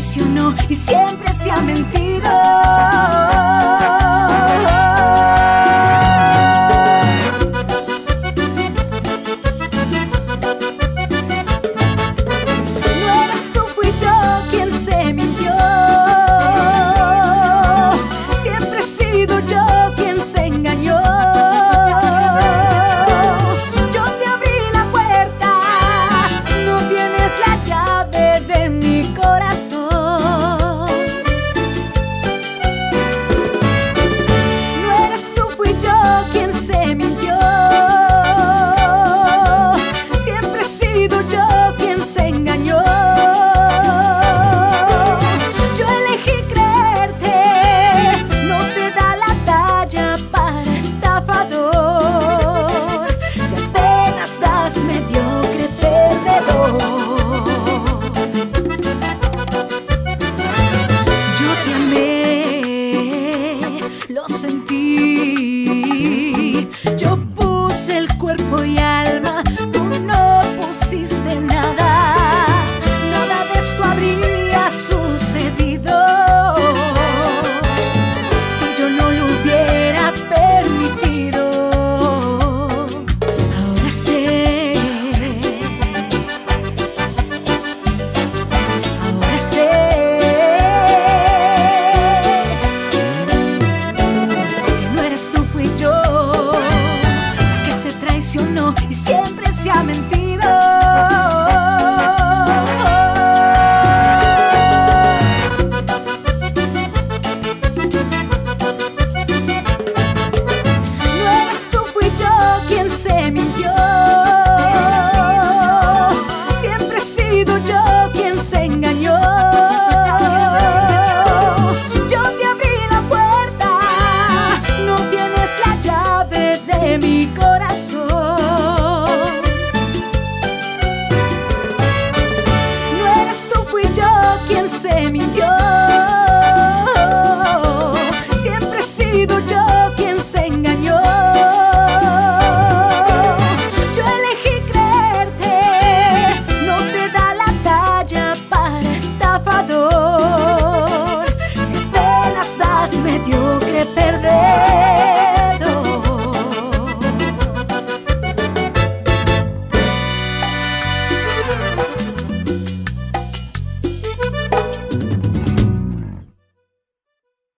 traicionó y siempre se ha mentido. No eres tú, fui yo quien se mintió. Siempre he sido yo quien se engañó. Yo te abrí la puerta, no tienes la llave de mi corazón. No eres tú, fui yo quien se mintió. Siempre he sido yo quien se engañó. Yo elegí creerte, no te da la talla para estafador. Si apenas das mediocre perdedor. Yo te amé, lo sentí. Yo puse el cuerpo y alma, tú no pusiste nada. Nada de esto habría sucedido si yo no lo hubiera permitido. Ahora sé, ahora sé que no eres tú, fui yo que se traicionó y siempre se ha mentido. No eres tú, fui yo quien se mintió. Siempre he sido yo quien se engañó. Yo te abrí la puerta, no tienes la llave de mi corazón.